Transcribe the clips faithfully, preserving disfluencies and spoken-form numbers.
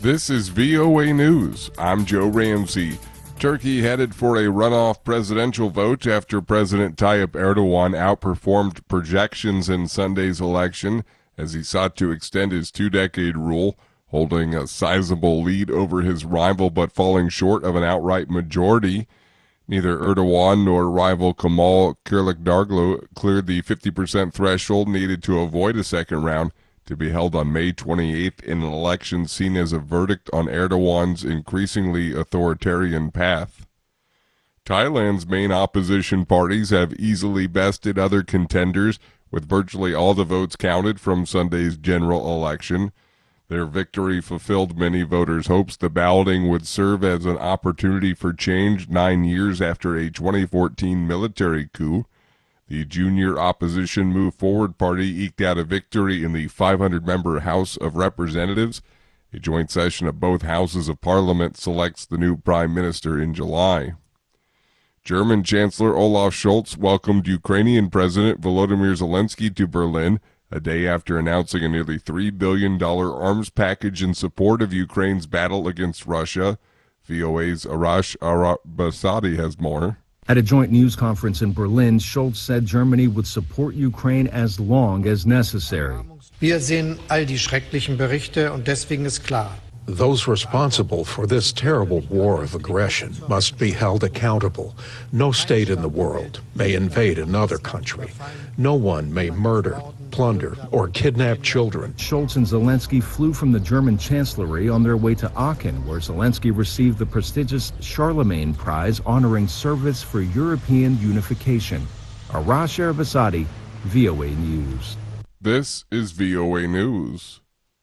This is V O A News. I'm Joe Ramsey. Turkey headed for a runoff presidential vote after President Tayyip Erdogan outperformed projections in Sunday's election as he sought to extend his two-decade rule, holding a sizable lead over his rival but falling short of an outright majority. Neither Erdogan nor rival Kemal Kılıçdaroğlu cleared the fifty percent threshold needed to avoid a second round, to be held on May twenty-eighth in an election seen as a verdict on Erdogan's increasingly authoritarian path. Thailand's main opposition parties have easily bested other contenders, with virtually all the votes counted from Sunday's general election. Their victory fulfilled many voters' hopes the balloting would serve as an opportunity for change nine years after a twenty fourteen military coup. The junior opposition Move Forward Party eked out a victory in the five hundred member House of Representatives. A joint session of both houses of parliament selects the new prime minister in July. German Chancellor Olaf Scholz welcomed Ukrainian President Volodymyr Zelensky to Berlin, a day after announcing a nearly three billion dollars arms package in support of Ukraine's battle against Russia. V O A's Arash Arabasadi has more. At a joint news conference in Berlin, Scholz said Germany would support Ukraine as long as necessary. Wir sehen all die schrecklichen Berichte und deswegen ist klar. Those responsible for this terrible war of aggression must be held accountable. No state in the world may invade another country. No one may murder, plunder, or kidnap children. Scholz and Zelensky flew from the German chancellery on their way to Aachen, where Zelensky received the prestigious Charlemagne Prize honoring service for European unification. Arash Arabasadi, V O A News. This is V O A News.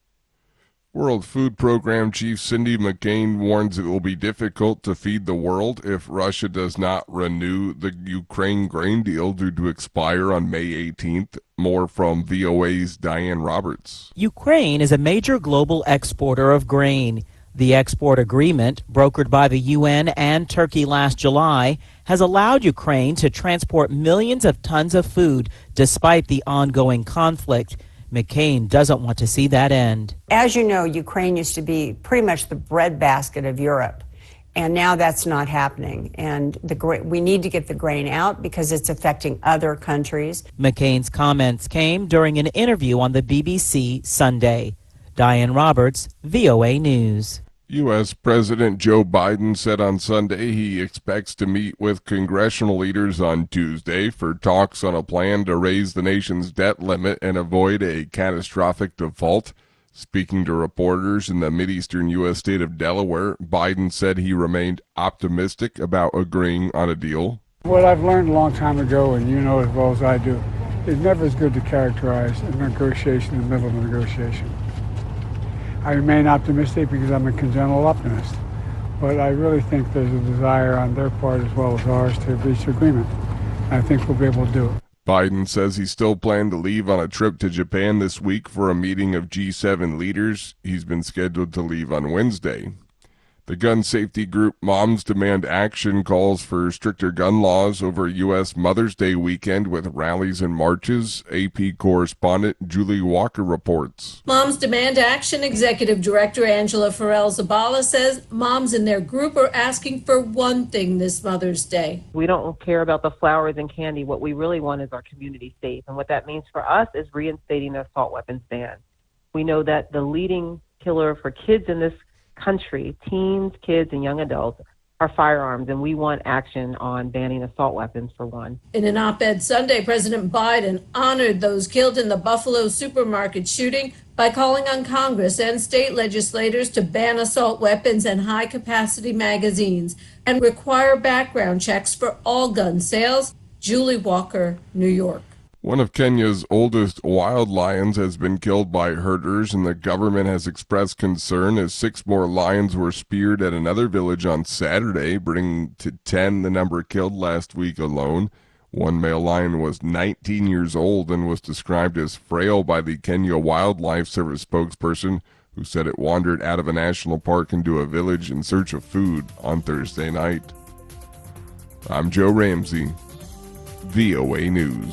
World Food Program Chief Cindy McCain warns it will be difficult to feed the world if Russia does not renew the Ukraine grain deal due to expire on May eighteenth. More from V O A's Diane Roberts. Ukraine is a major global exporter of grain. The export agreement, brokered by the U N and Turkey last July, has allowed Ukraine to transport millions of tons of food despite the ongoing conflict. McCain doesn't want to see that end. As you know, Ukraine used to be pretty much the breadbasket of Europe, and now that's not happening. And the we need to get the grain out because it's affecting other countries. McCain's comments came during an interview on the B B C Sunday. Diane Roberts, V O A News. U S President Joe Biden said on Sunday he expects to meet with congressional leaders on Tuesday for talks on a plan to raise the nation's debt limit and avoid a catastrophic default. Speaking to reporters in the Mideastern U S state of Delaware, Biden said he remained optimistic about agreeing on a deal. What I've learned a long time ago, and you know as well as I do, it's never as good to characterize a negotiation in the middle of a negotiation. I remain optimistic because I'm a congenital optimist, but I really think there's a desire on their part as well as ours to reach agreement. I think we'll be able to do it. Biden says he still planned to leave on a trip to Japan this week for a meeting of G seven leaders. He's been scheduled to leave on Wednesday. The gun safety group Moms Demand Action calls for stricter gun laws over U S Mother's Day weekend with rallies and marches. A P correspondent Julie Walker reports. Moms Demand Action Executive Director Angela Farrell-Zabala says moms in their group are asking for one thing this Mother's Day. We don't care about the flowers and candy. What we really want is our community safe. And what that means for us is reinstating the assault weapons ban. We know that the leading killer for kids in this country, teens, kids, and young adults, are firearms, and we want action on banning assault weapons for one. In an op-ed Sunday, President Biden honored those killed in the Buffalo supermarket shooting by calling on Congress and state legislators to ban assault weapons and high-capacity magazines and require background checks for all gun sales. Julie Walker, New York. One of Kenya's oldest wild lions has been killed by herders, and the government has expressed concern as six more lions were speared at another village on Saturday, bringing to ten the number killed last week alone. One male lion was nineteen years old and was described as frail by the Kenya Wildlife Service spokesperson, who said it wandered out of a national park into a village in search of food on Thursday night. I'm Joe Ramsey, V O A News.